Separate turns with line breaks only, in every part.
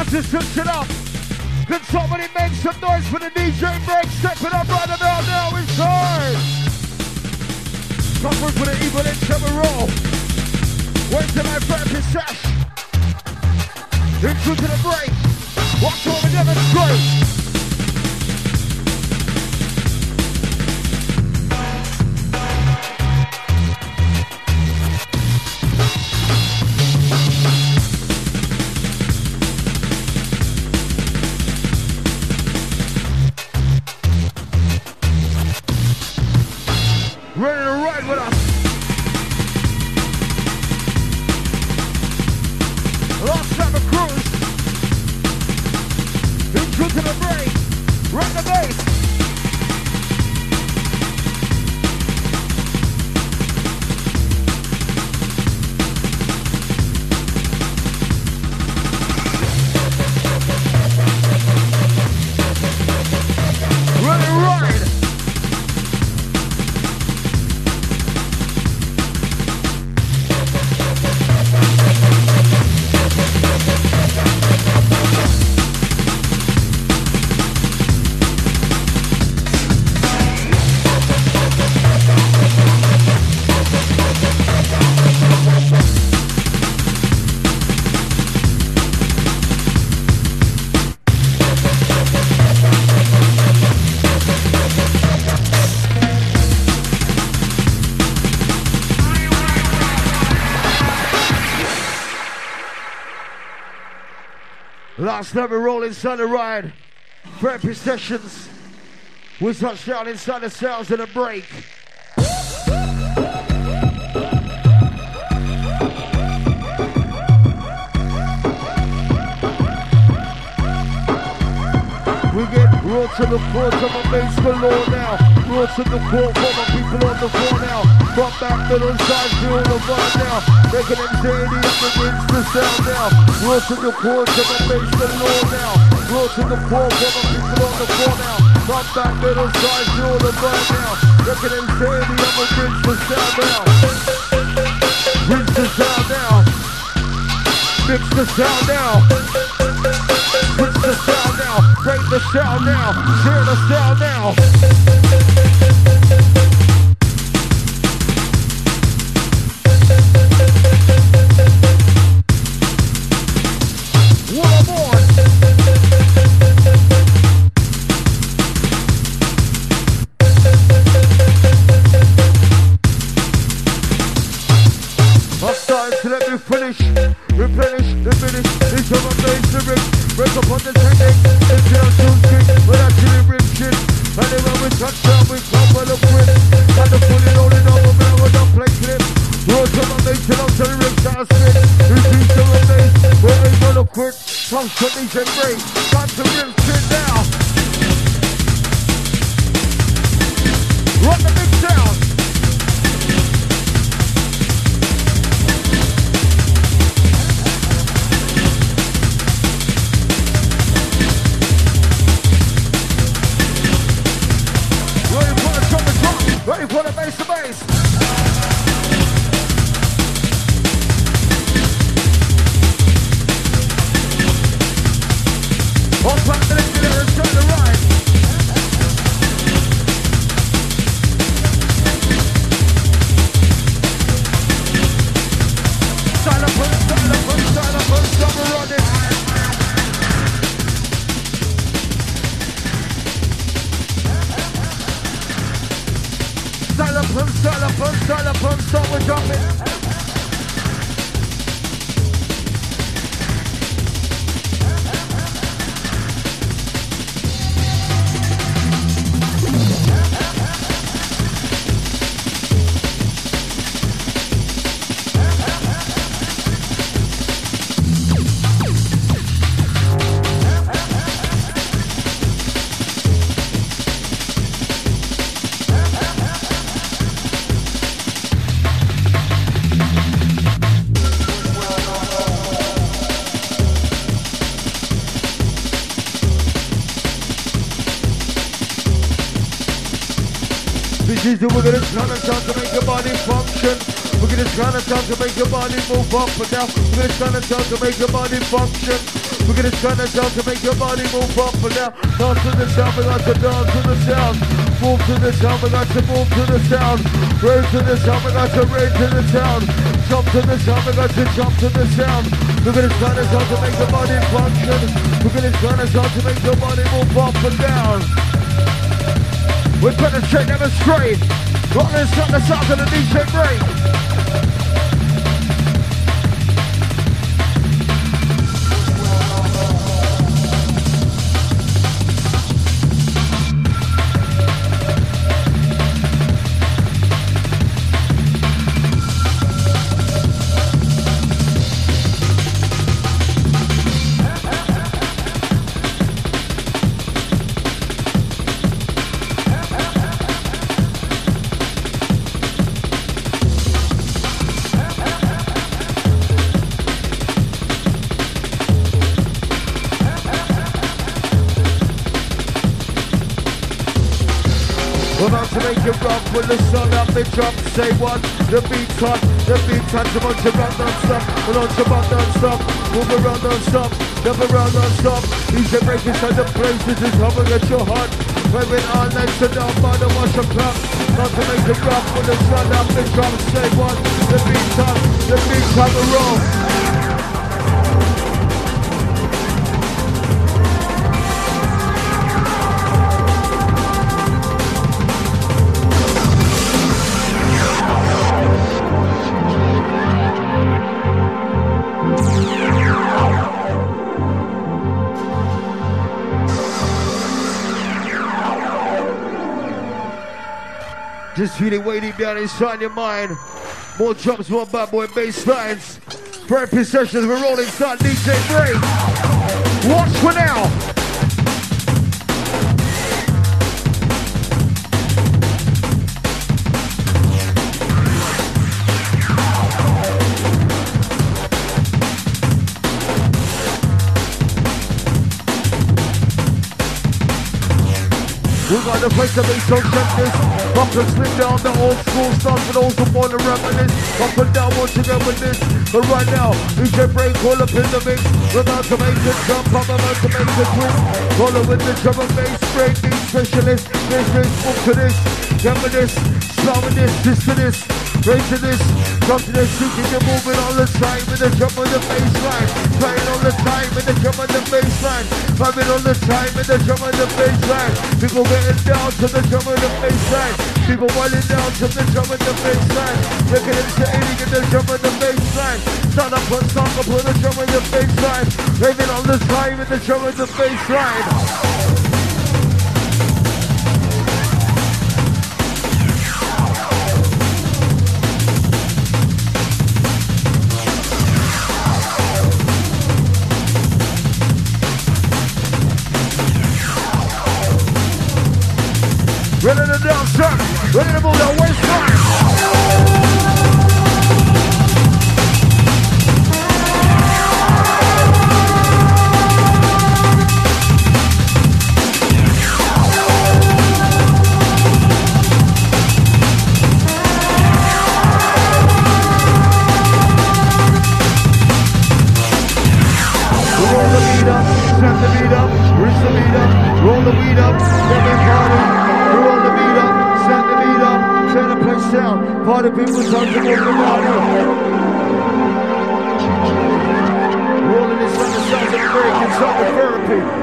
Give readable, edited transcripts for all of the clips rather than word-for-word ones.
to switch it up. Can somebody make some noise for the DJ break? Step it up right about now inside. Comfort for the evil in seven roll. Wait till I practice sesh. Into to the break. Watch over demonstrate. Ready to ride with us. Last time a cruise. Into to the break. Run the bass. Ready to ride. Last time we roll inside the ride. Therapy sessions. We touchdown inside the cells in a break. We get raw to the floor to my bass galore now. Raw to the core for my people on the floor now. Front, back, middle, side, feel the vibe now. Making them dirty up against the sound now. Raw to the core to my bass galore now. Raw to the core for my people on the floor now. Front, back, middle, side, feel the vibe now. Making them dirty up against the sound now. Rinse the sound now. Mix the sound now. Switch the sound now. Break the sound now. Share the sound now. One more. I'm starting to let me finish. Replenish, diminish. Each of my bass lyrics. Break up on the technique. It's your tune kick. We're actually rip shit. Anyway, we touch down, we come well up with. Got the fully loaded over man, we don't play clip. Roll to my bass and I'm telling rips out of spit. Repeat to my bass, we're ain't gonna quit. Come to DJ break. Got to rip shit now. Run the big sound. Ready for the bass to bass. All back to the middle and turn the right. Style up, stop running. Style up, stop, we're dropping. We're gonna turn it down to make your body function. We're gonna turn it down to make your body move up and down. We're gonna turn it down to make your body function. We're gonna turn the sound to make your body move up and down. Dance to the sound, we got to dance to the sound. Move to the sound, we got to move to the sound. Raise to the sound, we got to raise to the sound. Jump to the sound, we got to jump to the sound. We're gonna turn the sound to make the body function. We're gonna turn the sound to make your body move up and down. We penetrate, never straight. Rock this on the sound of the DJ break. When the sun up, they jump, say one. The beat's hot, so much around non-stop. We're on to run non-stop, move around non-stop, jump around non-stop. DJ break inside the place, this is how we get your heart. Waving all nights and down by the wash and clap. Not to make it rough, when the sun up, they jump, say one. The beat's hot, we're roll. Just feel it waiting down inside your mind. More drums, more bad boy bass lines. Therapy sessions, we're rolling start DJ break. Watch for now. We got the place to make so check this. Up and slip down the old school stuff and those who want to reminisce. Up and down once again with this. But right now, DJ break all up in the mix. We're about to make it jump, I'm about to make it twist. Follow with the drum and bass, break beat specialist. This, move to this, jump with this, slow with this to this. Raise to this, jump to this, you keep it moving all the time with the drum and the bass line. Playing all the time with the drum and the bass line. Vibing all the time with the drum and the bass line. People getting down to the drum and the bass line. People winding down to the drum and the bass line. Looking into aiding in the drum and the bass line. Stand up and start up with the drum and the bass line. Raving all the time with the drum and the bass line. Ready to dance, son. Ready to move that waistline. Roll the beat up, set the beat up, reach the beat up, roll the beat up, everybody. Roll the beat up, set the beat up, turn the place down. Party people start to move the body. Rolling this on the sounds of the break, it's on the therapy.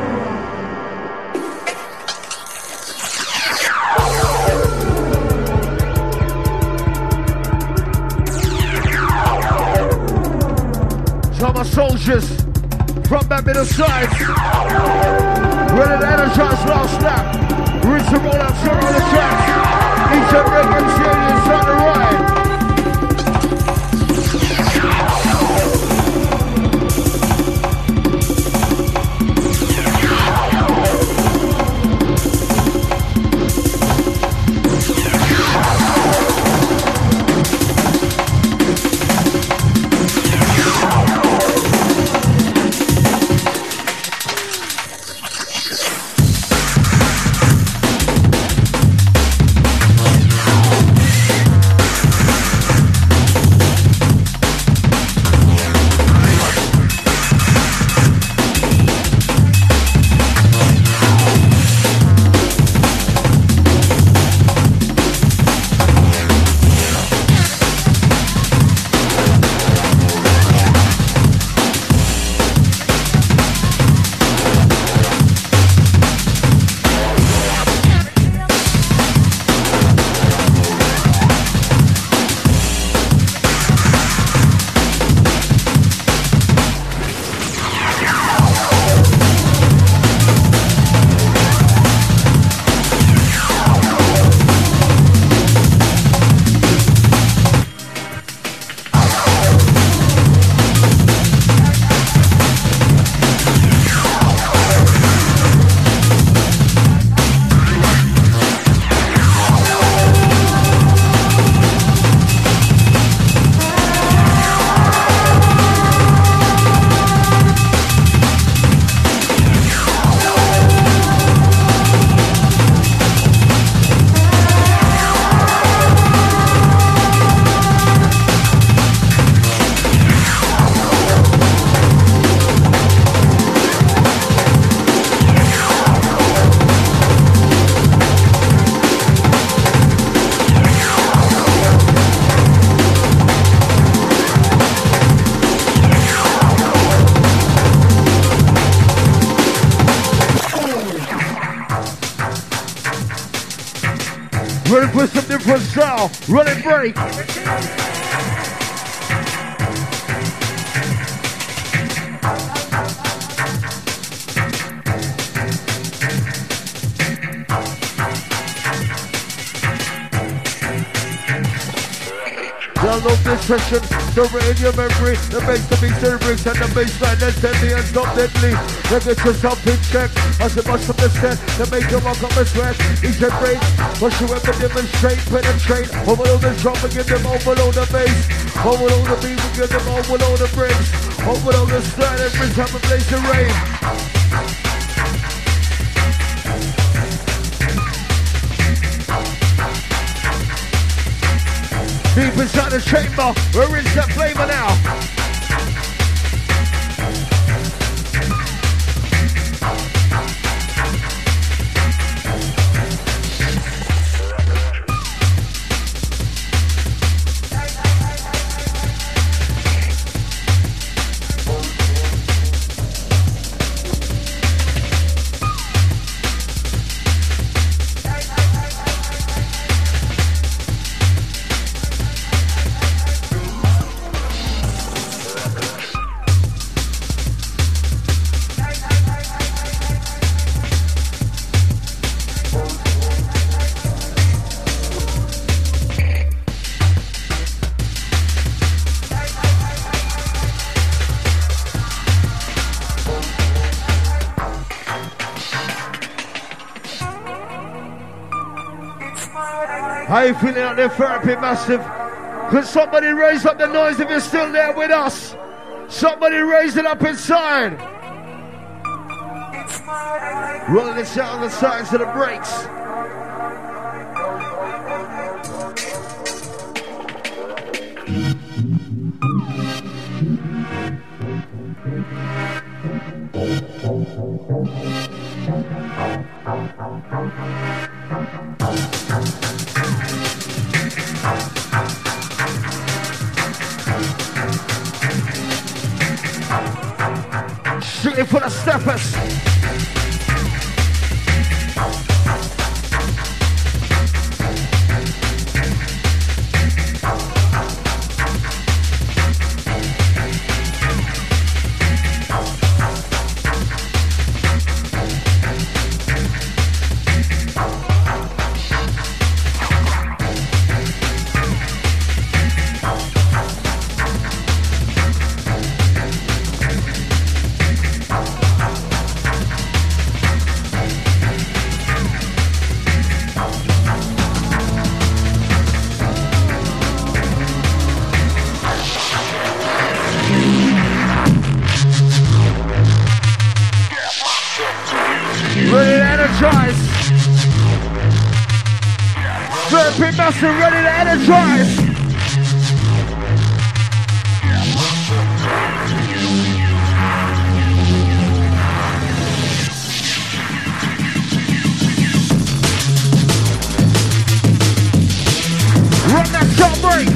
So my soldiers from that middle side, ready to energize last lap. Rinse and roll out, turn on the tracks. Each and break MC is on the right. Ready for some different style. Run and break. Download this session, store it in your memory. The bass to be bricks and the bassline that's heavy and stop deadly. Then get yourself in check as it must from the set to make you walk up a sweat. Each and break, what you ever demonstrate, penetrate. Overload the drum and give them overload the bass. Overload the beat and give them overload the breaks. Overload the slide every time it plays the rain. Deep inside the chamber, we're in that flavor now. How you feeling out there, Therapy Massive? Could somebody raise up the noise if you're still there with us? Somebody raise it up inside. Rolling it out on the sides of the brakes. Shooting for the steppers. Ready to energize. Run that shot break.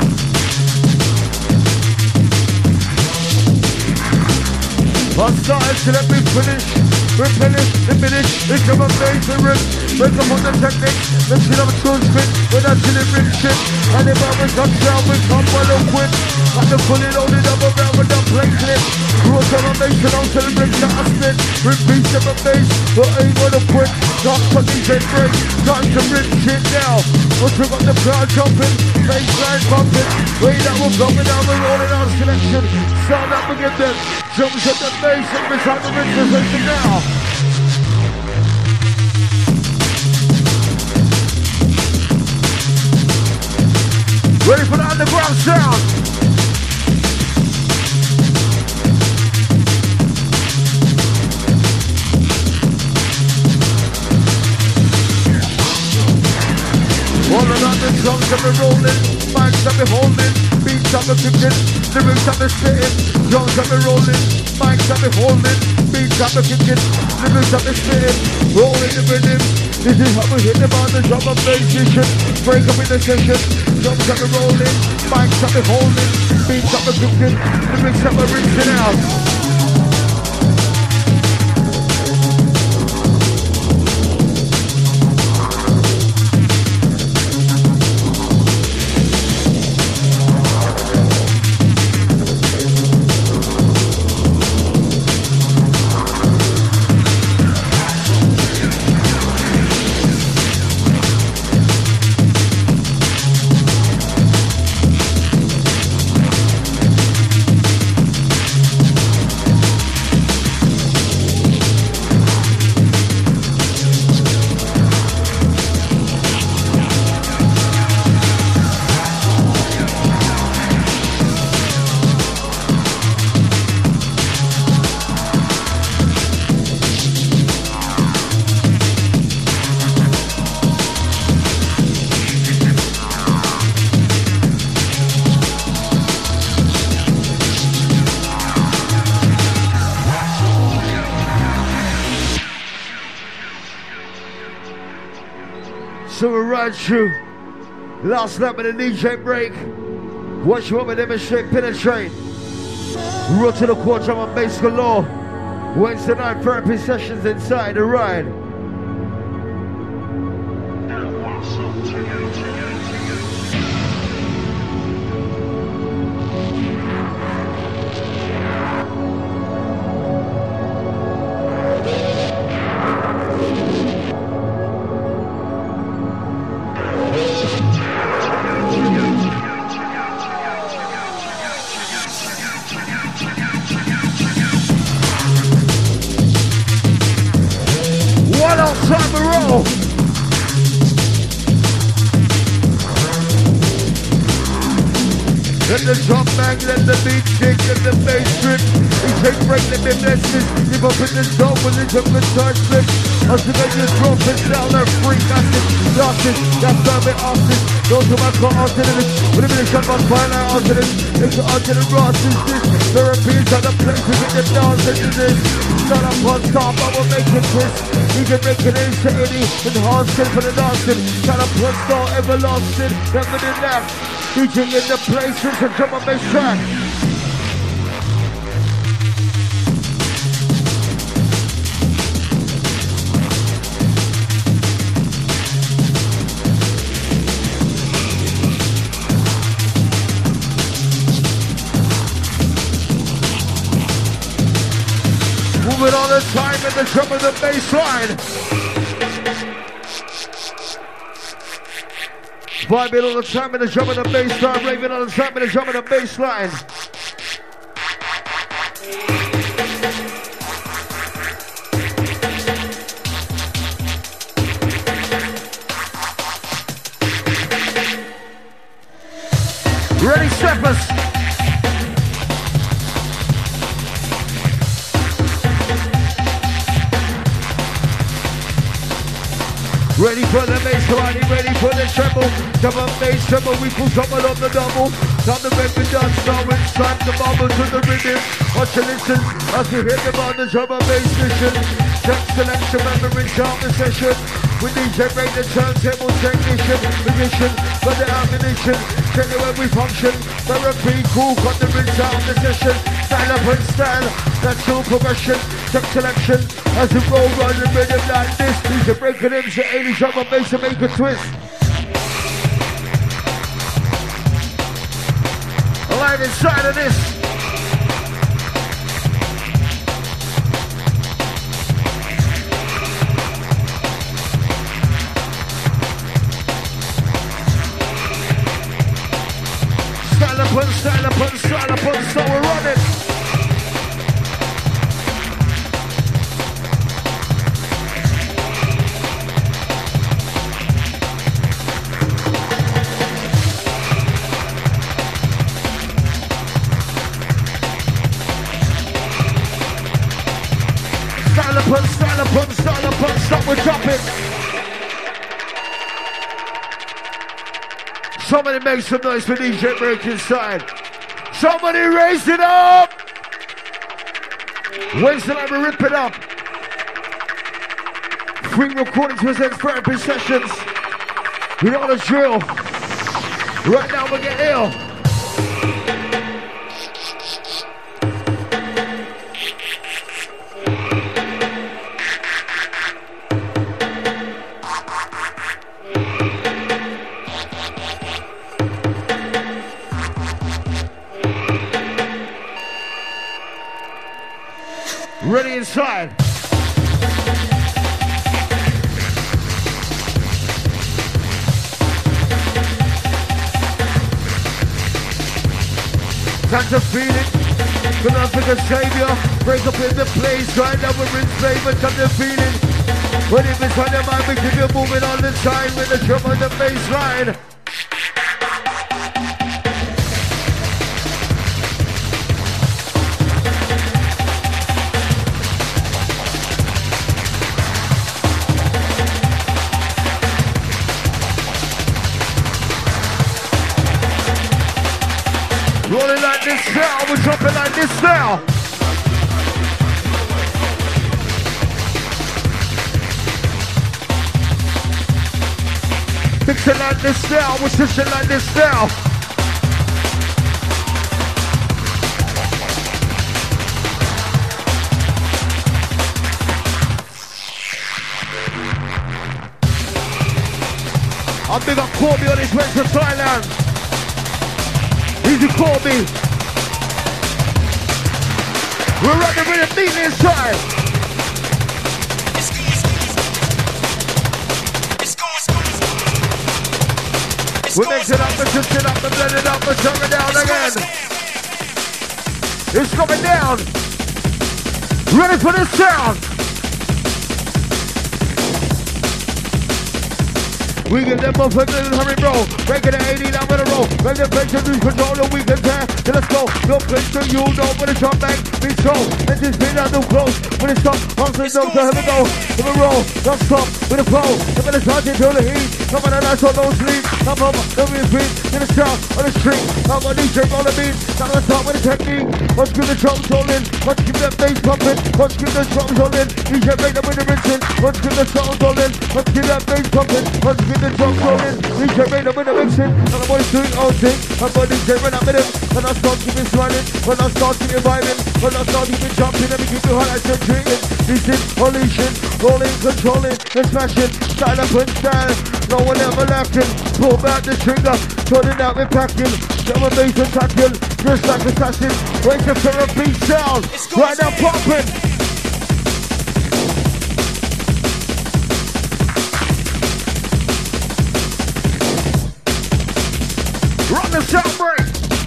I'll start to let me finish. Replenish, diminish, become a dangerous. Break up on the technique. Let's get up a tune spin. When I see the rich shit. And if I was up down, we come well and quit. I can pull it on the double round with the play clip. Growth on a bass and I'll celebrate that I spit. Repeat to my bass, but ain't gonna quit. Not for these and break. Time to rip shit now. Once we got the crowd jumping, bassline bumping. Way that we're coming down, we're rolling our selection. Sound up and get them. Jumps at the bass every time the rinse is racing now. Ready for the underground sound. All around the drums that we're rolling, mics that we're holding, beats that we're kicking, lyrics that we're spitting, drums that we're rolling, mics that we're holding, beats that we're kicking, lyrics that we're spitting, rolling the rhythm. This is how we hit them on the drum and bass session. Break up in the session, drums that we're rolling, mics that we're holding, beats that we're kicking, lyrics that we're rinsing out. So we'll ride through. Last night with the DJ break. Watch you want me to demonstrate, penetrate. Roll to the core, drum and bass galore. Wednesday night therapy sessions inside the ride. Time to roll. Let the drum bang, let the beat shake, let the bass strip. We take break, let me bless this. Live up in the zone with the jumping side flip. Hustle make this drop and down that free acid. Lost it, that's why we off this. Those who might go onto this. With a minute shot my fire out onto this. It's onto the Ross is this. Therapy is at the place to get the dance into this. Start up on top, I will make it twist. You can make it into any enhancing for the dancing. Start up on star, everlasting. Never did that. DJ in the place, it's a drum and bass track. Moving all the time in the drum and the bass line. Vibing all the time in the drum and the bass line. Raving all the time in the drum and the bass line. Ready, steppers. Ready for the bass line, ready for the treble. Drum and bass treble, we pull double on the double. Time to make the dance now, it's time to bubble to the rhythm. Watch and listen as we hit about the drum and bass mission. Check selection, memory, sound the session. We DJ break the turntable technician. Position for the ammunition. Check it when we function. Therapy, cool, got the rinse sound the session. Stand up and stand, that's all progression. Check selection as we roll on the rhythm like this. DJ breaking in to 80 drum and bass and make a twist. Alive inside of this. Stand up, so we're running. Stand up, stop, we're dropping. Somebody make some noise for DJ Break inside. Somebody raise it up! Wednesday night we rip it up. Free recording presents therapy sessions. We know the drill. Right now we get ill. Ready inside. Time to feel it. Gonna pick a savior. Break up in the place. Right now we're in flavor. Time to feel it. When it is on your mind, we keep you moving all the time with the drum on the bass line. Rolling like this now, we're dropping like this now. Mix it like this now, we'll switch it like this now. I'm big up Corby on his way to Thailand. Easy Corby. We're running with a beat inside. We mix it up and switch it up and blend it up and turn it down again. It's coming down. Ready for this sound. We get them up and hurry, bro. Breaking the 80 down with a roll. Make the place to lose control and we can tear. Then let's go. No place to you know when it's on back. Be slow. And just be down too close. When it's up, I'm saying no, so here we go. Here we roll. Don't stop with the flow. Come on, it's hard to feel the heat. Come on, that's all no sleep. Come on, don't be afraid. In the south, on the street. Come on, DJ on the beat. Now let's start with the technique. Let's give the drums all in. Let's keep that bass pumping. Let's keep the drums all in. DJ make them with the rinsing. Let's give the drums all in. Let's keep that bass pumping. Let's keep the drums rolling, DJ made them with the mixing, and the boys doing all thing, and my DJ when I'm with him, when I start to be smiling, when I start to be vibing, when I start to be jumping, let me keep you highlights and drinking, this is unleashing, rolling, controlling, and smashing, style up and style, no one ever lacking, pull back the trigger, turning out with packing, double bass attacking, just like assassin, waiting for a beat sound, right now popping. Run the sound break.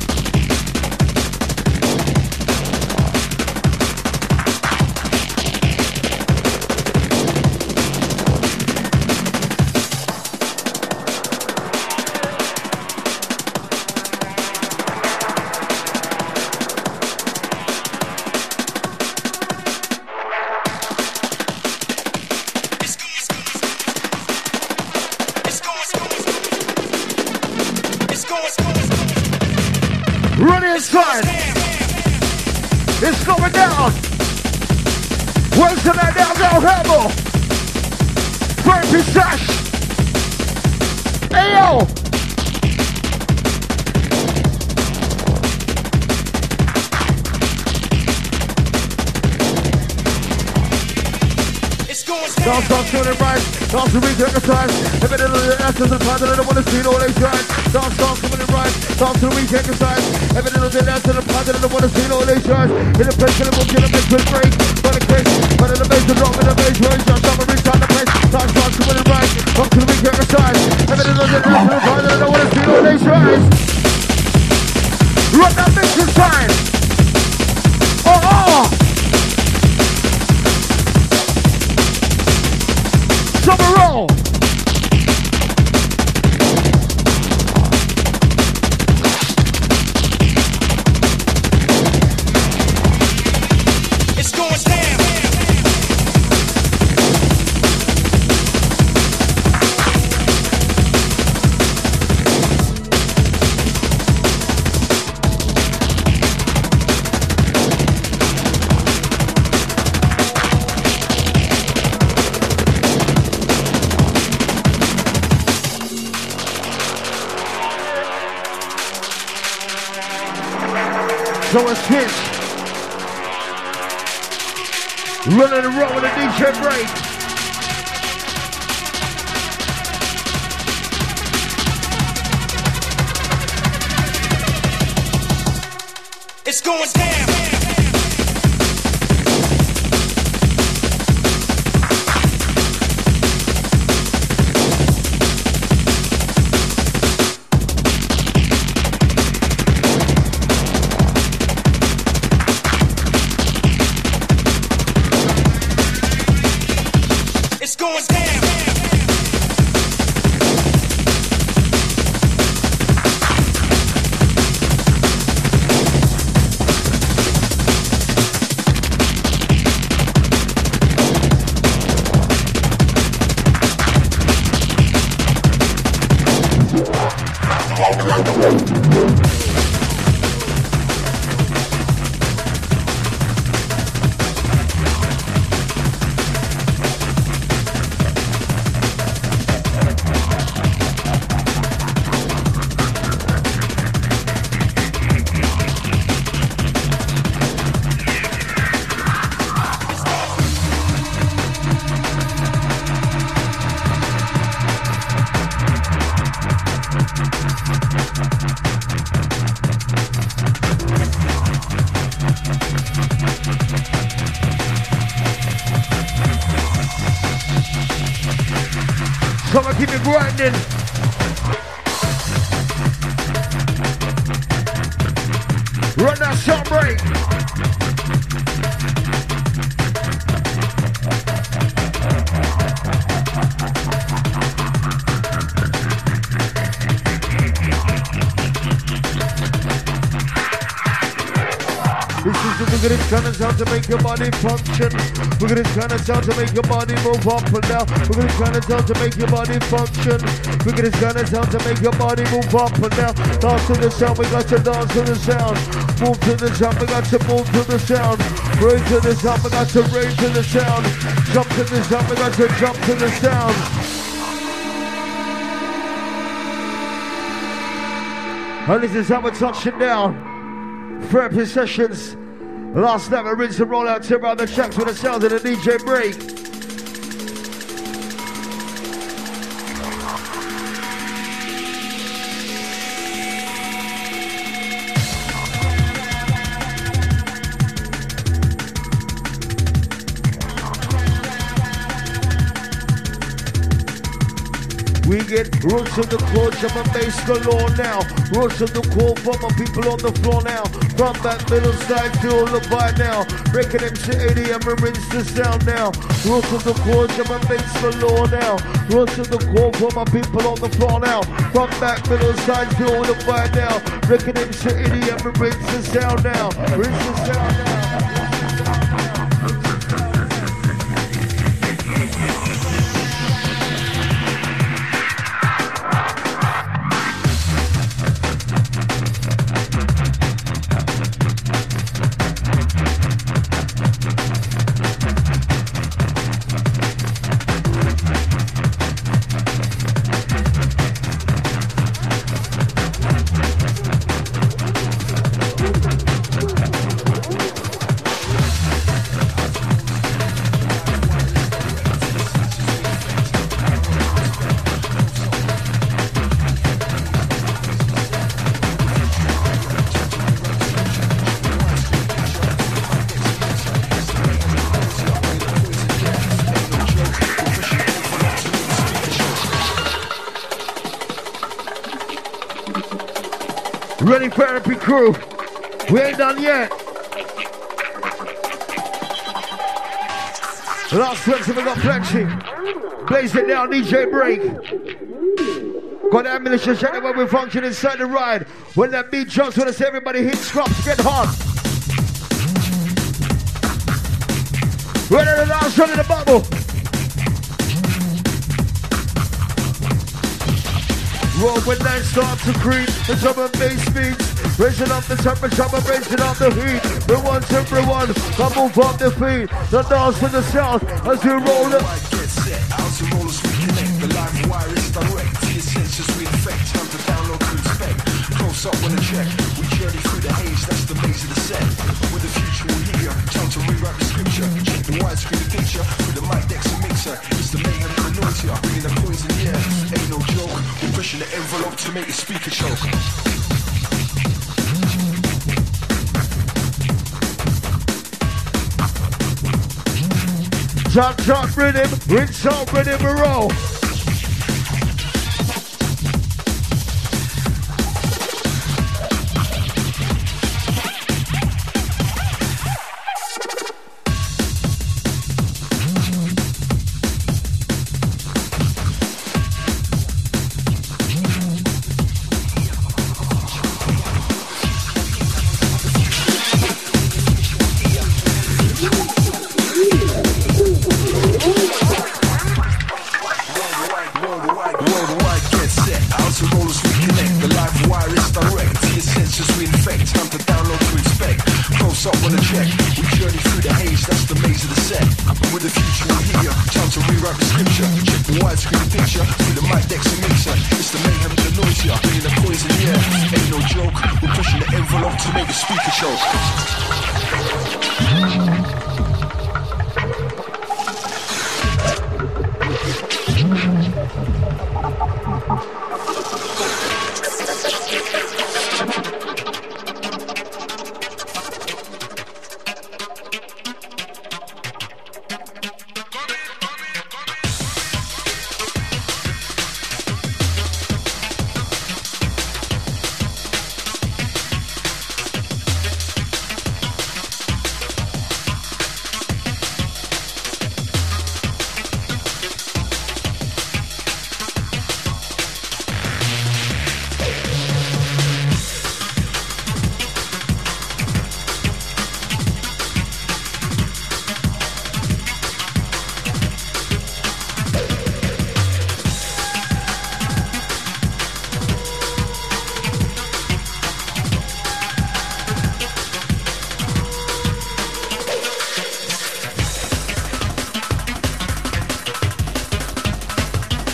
Run inside. It's going down. Where's the night down, down, Hammer? Burn Pistache. Ayo. Dance, dance, doing it right. Dance, we take a time. Every little answers and part of the one to see all they shine. Dance, dance, doing it right. Dance, we take a time. Every little answers and part of the one to see all they shine. In the place, in the book, in the mix, with break. By the case, by the bass, the drum, in the bass, where it's just up and reach out the place. Dance, dance, doing it right. Dance, we take a time. Every little answers and part of the one to see all they shine. Run that mix inside. Oh, oh. Summer roll. It's going down. So it's his. Running around with a DJ break. It's going down. It's going down. Come on, keep it grinding. Run that shot break. We're gonna kind of sound to make your body function. We're gonna kind of sound to make your body move up and down. We're gonna kind of sound to make your body function. We're gonna kind of sound to make your body move up and down. Dance to the sound, we got to dance to the sound. Move to the sound, we got to move to the sound. Raise to the sound, we got to raise to the sound. Jump to the sound, we got to jump to the sound. And this is how we're touching down. Therapy sessions. Last night we rinse and roll out to around the tracks with the sounds of the DJ break. We get roots of the core, drum and bass galore now. Roots of the core for my people on the floor now. From that middle side to all the vibe now. Breaking MC 80 and we rinse the sound now. Roots of the core, drum and bass galore now. Roots of the core for my people on the floor now. From that middle side to all the vibe now. Breaking MC 80 and we rinse the sound now. Rinse the sound now. Ready Therapy crew. We ain't done yet. Last 20 we got plenty. Blaze it down, DJ break. Got the ammunition check when we function inside the ride. When that beat jumps, when I say everybody hit scraps, get hot. Ready to dance, ready to bubble. Roll when they start to creep, the drum and bass beats. Raising up the temperature, but raising up the heat. We want everyone, come move up the feet. The dance with the sound as we roll it.
Get set, out to rollers we connect. The live wire is direct. To your senses we infect. Time to download to inspect. Close up on the check. We journey through the haze, that's the maze of the set. With the future we'll hear. Time to rewrite the scripture. Check the widescreen picture. With the mic decks and mixer. It's the mayhem and the noise here. Bringing the poison, yeah. Ain't no joke. We're pushing the envelope to make the speaker choke.
Jump rhythm, rinse out rhythm, we roll.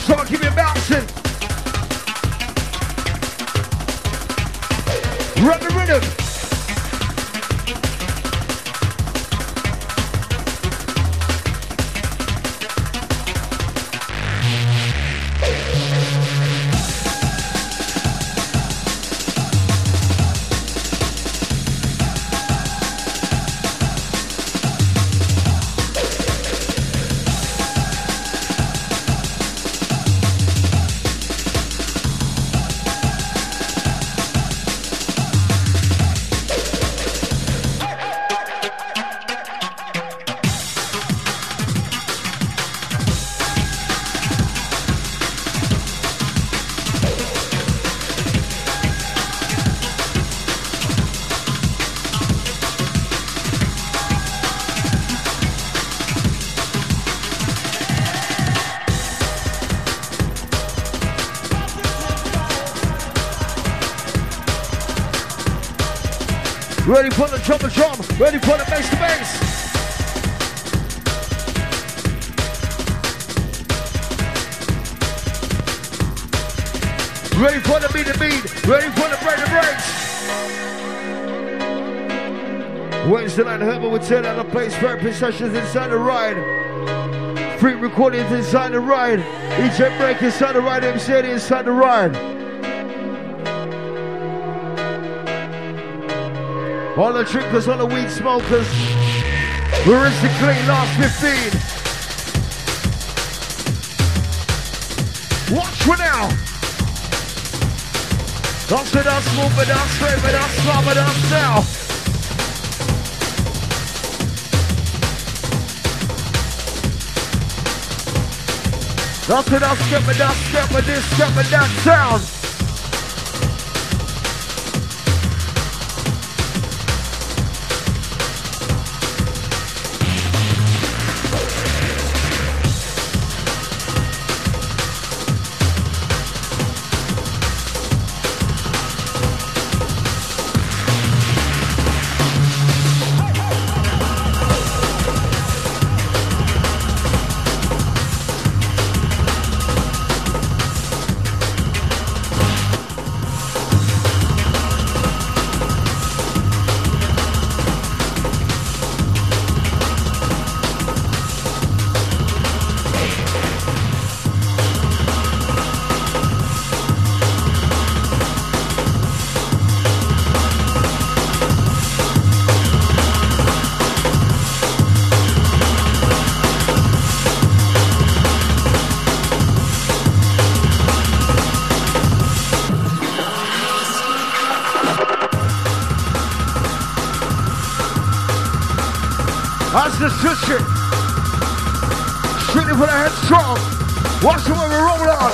Someone keep it bouncing. Run the rhythm. Ready for the drum, ready for the bass to bass. Ready for the beat to beat, ready for the break to breaks. Wednesday night, Herbert will turn out the place, therapy sessions inside the ride. Free recordings inside the ride. Each break inside the ride, MC inside the ride. All the drinkers, all the weed smokers. We're in the clean last 15. Watch for now. Dance with us, move with us, straight with us, slam with us now. Dance with us, step with us, step with this, step with that sound. How's the switch it? Strictly for the head strong. Watch the way we roll on.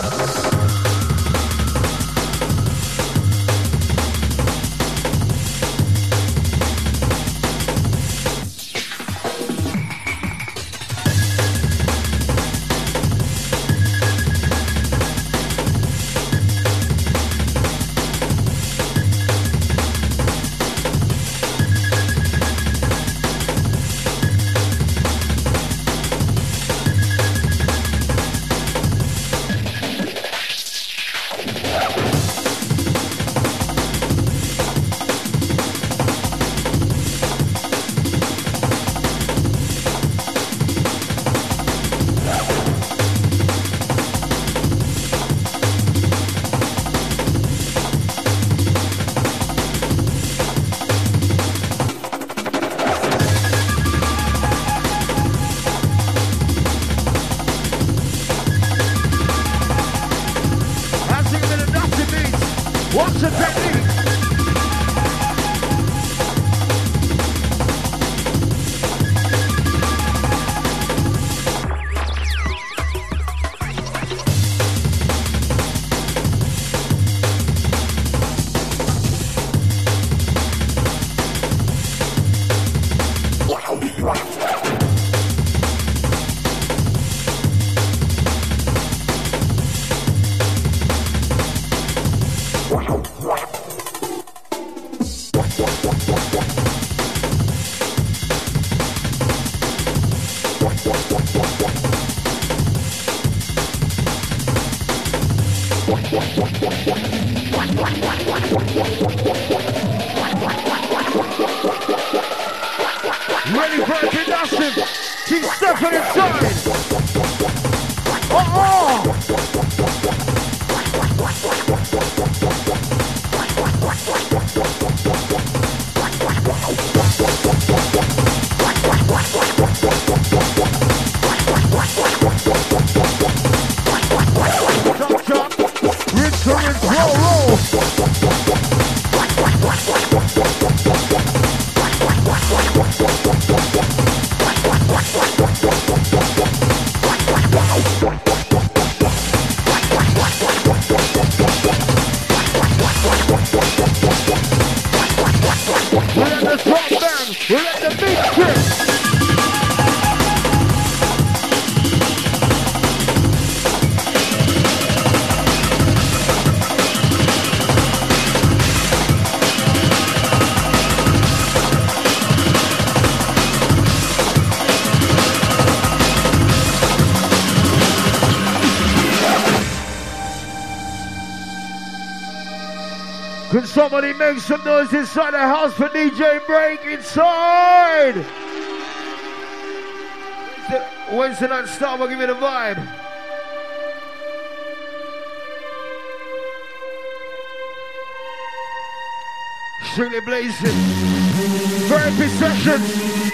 Ready for introduction. Keep stepping inside. Uh-oh. Chop, rinse, roll. We're at the top bang. We're at the big trip. Can somebody make some noise inside the house for DJ Break inside? When's the night start? We'll give you the vibe. Strictly blazing. Therapy sessions.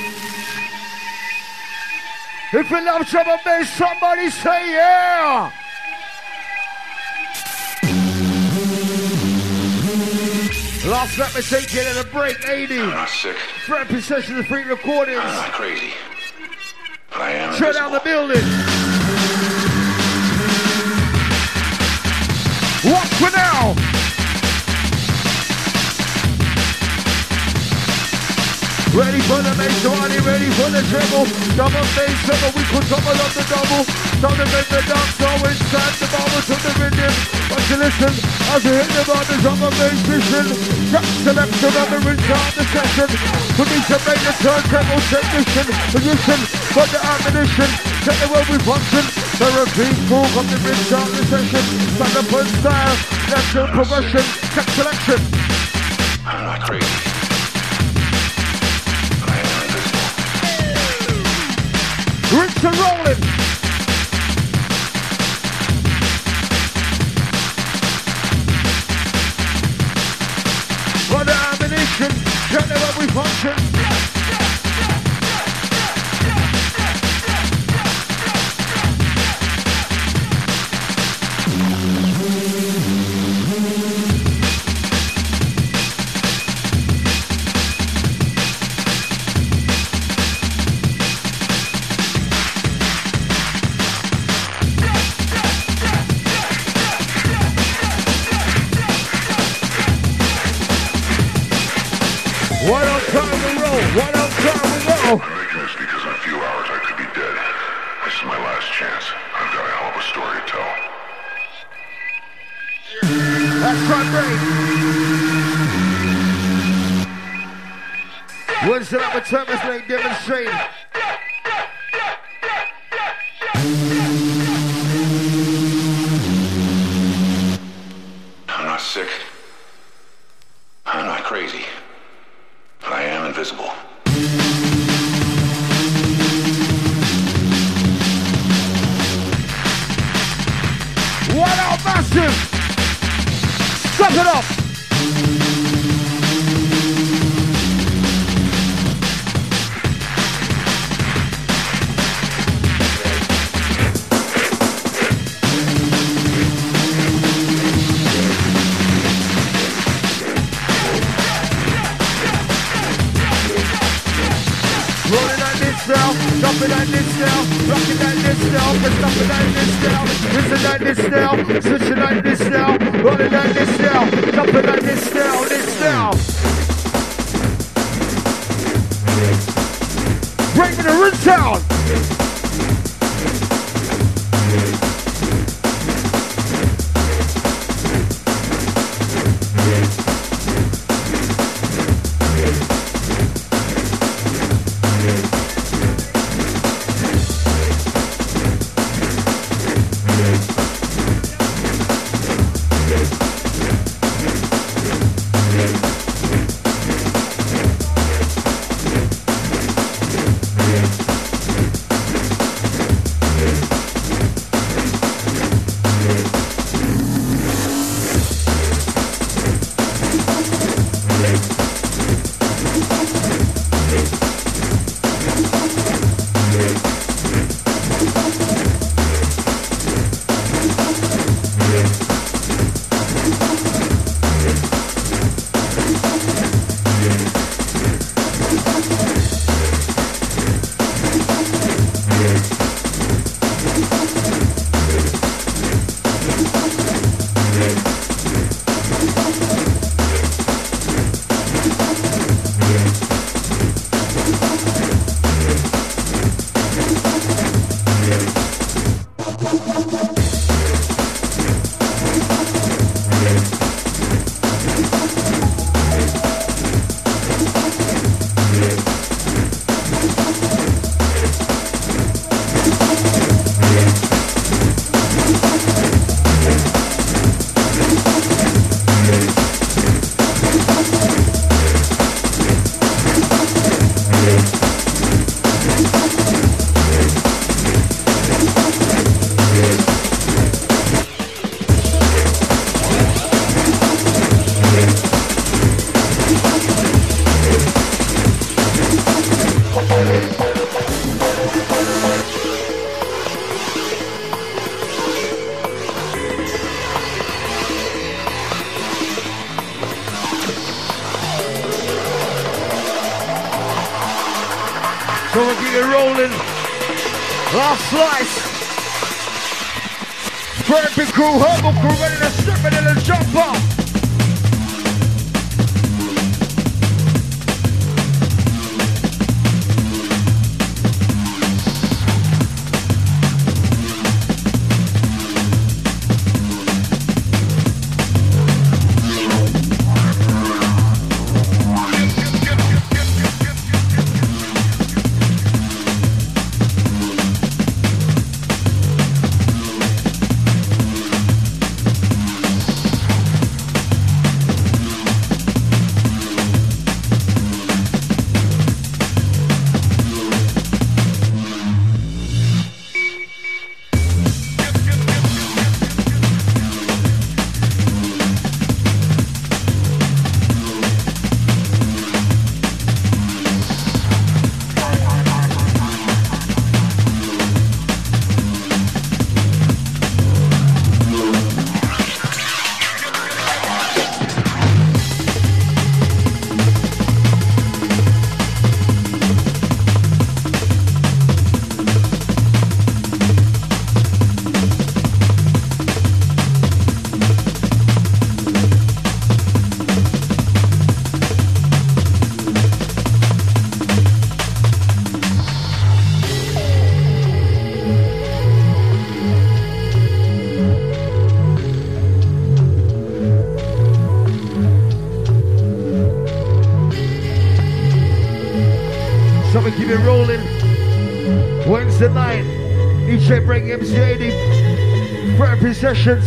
If you love trouble bass, somebody say yeah. Last night we take it at a break, 80.
I'm not sick.
Therapy sessions and free recordings.
I'm not crazy. But I am
Shut down the building. Watch for now. Ready for the bass, somebody ready for the treble. Double bass, treble, we could double on the double. Time to make the dance go inside the bubble to the rhythm. Want to listen as we hit the bars on the bass mission. Track selection on the restart the session. We need to make the turntable technician. Position for the ammunition. Check the way we function. Therapy, cool on the restart the session. Stand up and style, natural progression. Track selection.
I'm not crazy.
Rinse and rolling. For the ammunition, check the way we function. What else time we roll? What else time we go?
I'm making this because in a few hours I could be dead. This is my last chance. I've got a hell of a story to tell.
That's right, break. When's the number Thomas Lake demonstrate?
I'm not sick. I'm not crazy. But I am invisible.
What out, massive? Step it up. Rolling like this now, jumping like this now, rocking like this now, stopping like this now, listen like this now, switching like this now, rolling like this now, jumping like this now, Bring me the rinse sound. So we'll keep it rolling. Last slice. Perfect crew, herbal crew, ready to strip it in and jump up. So we keep it rolling. Wednesday night, DJ Break MC80, therapy sessions.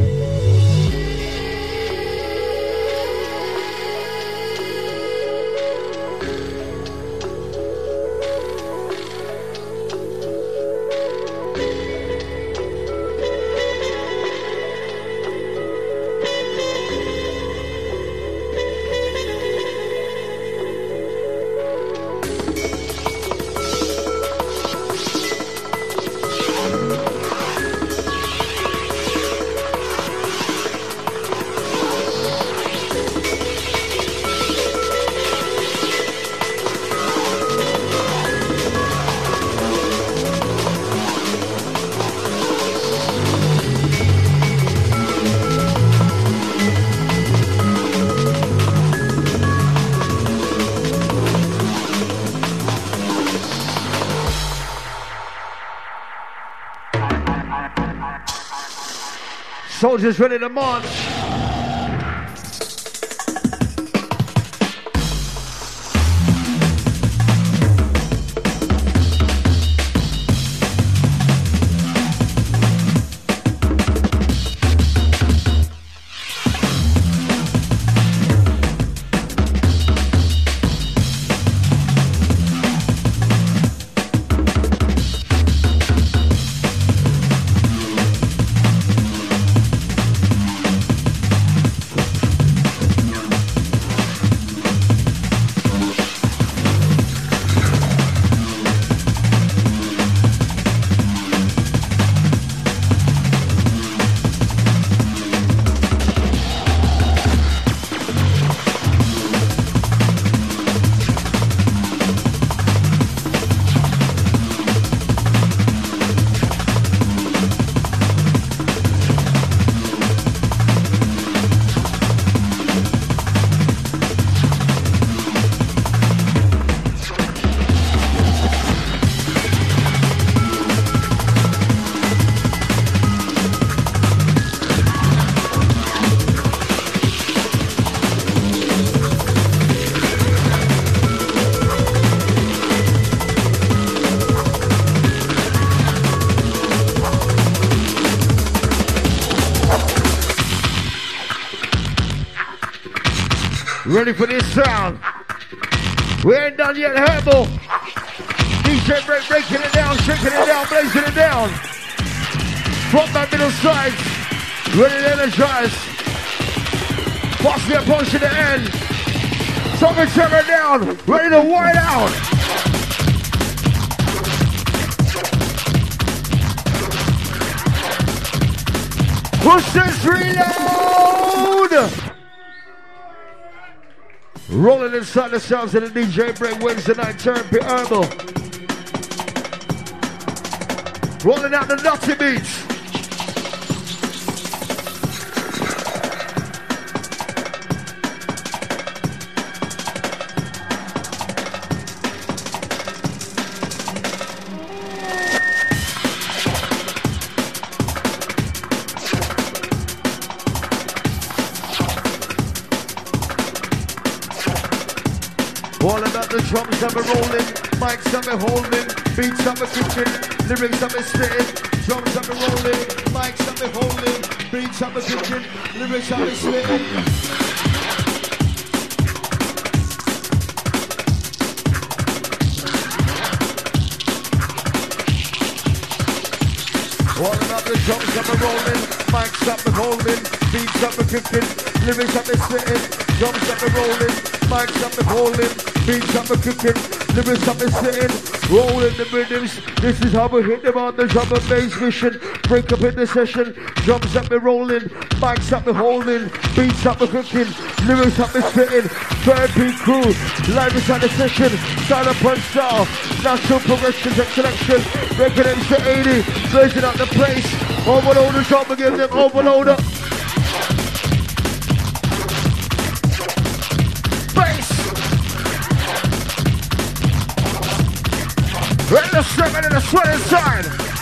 Soldiers ready to march. Ready for this sound? We ain't done yet, Herbal. DJ Break breaking it down, shaking it down, blazing it down. Front back, middle sides. Ready to energize. Fast get push to the end. Summer tremor down. Ready to white out. Push this reload. Rolling inside the sounds of the DJ Break Wednesday night, Therapy Herbal. Rolling out the nutty beats. All about the drums that we're rolling, mics that we're holding, beats that we're cooking, lyrics that we're spitting, drums that we're rolling, mics that we're holding, beats that we're cooking, lyrics that we're spitting. All about the drums that we're rolling, mics that we're holding, beats that we're cooking, lyrics that we're spitting, drums that we're rolling, mics that we're holding, beats that we're cooking, lyrics that we're spitting, rolling the rhythms. This is how we hit them on the drum and bass mission. Break up in the session, drums that we're rolling, mics that we're holding, beats that we're cooking, lyrics that we're spitting. Third beat crew, live inside the session, style upon style, natural progressions and selection. Breaking them to 80, blazing up the place. Overload the drum and give them overloader. Ready to step into the sweat inside.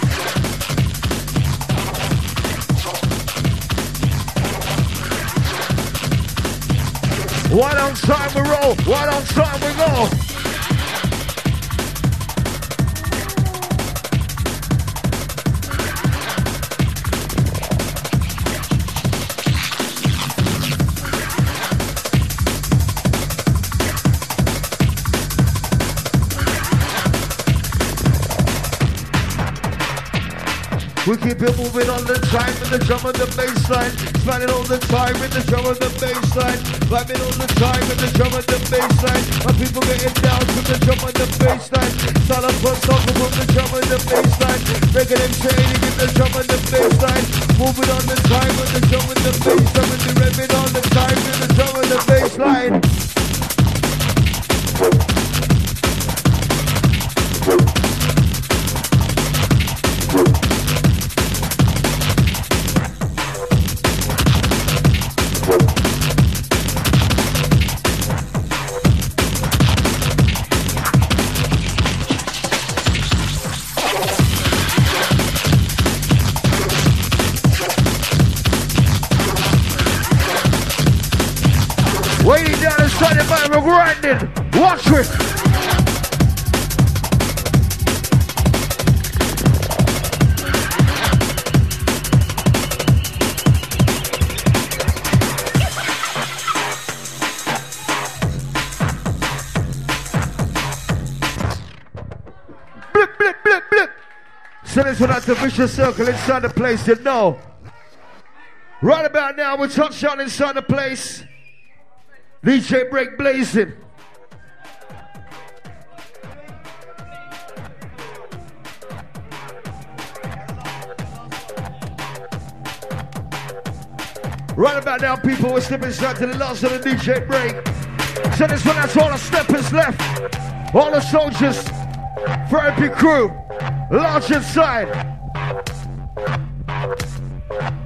One on time we roll, one on time we go. We keep it moving on the time with the drum and the bass line. Smiling all the time with the drum and the bass line. Vibing all the time with the drum and the bass line. My people getting down to the drum and the bass line. Start up on top of the drum and the bass line. Making them shady with the drum and the bass line. Moving on the time with the drum and the bass line. With the revving on the time with the drum and the bass line. Waiting down inside the man, we're grinding. Watch it. Blip, blip, blip, blip. So this one that's a vicious circle inside the place, you know. Right about now, we're touchdown inside the place. DJ Break blazing. Right about now, people, we're stepping inside to the last of the DJ Break. So this one, that's all the steppers left. All the soldiers, therapy crew, large inside.